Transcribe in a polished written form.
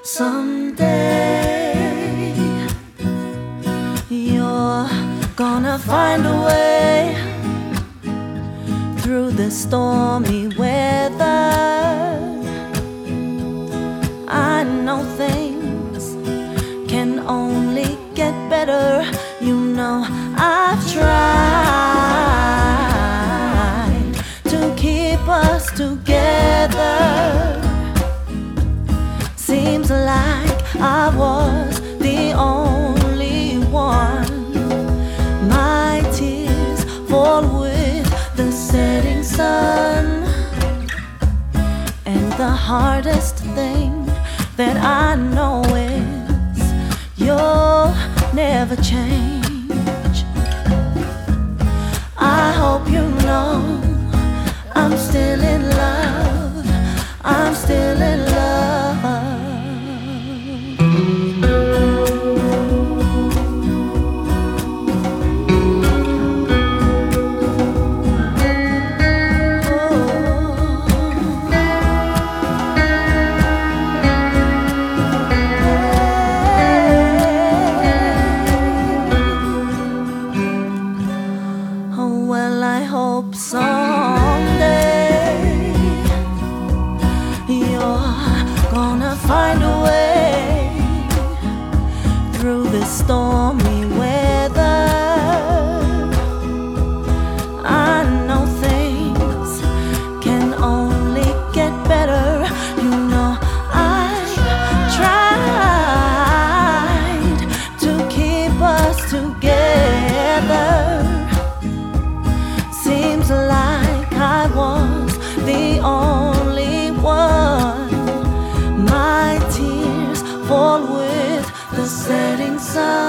Someday you're gonna find a way through the stormy weather. I know things can only get better. You know I've tried to keep us together. Seems like I was the only one. My tears fall with the setting sun. And the hardest thing that I know is you'll never change. I hope you know I'm still in love. I'm still in love. Well, I hope someday you're gonna find a way through the stormy weather. I know things can only get better. You know I've tried to keep us together. Seems like I was the only one. My tears fall with the setting sun.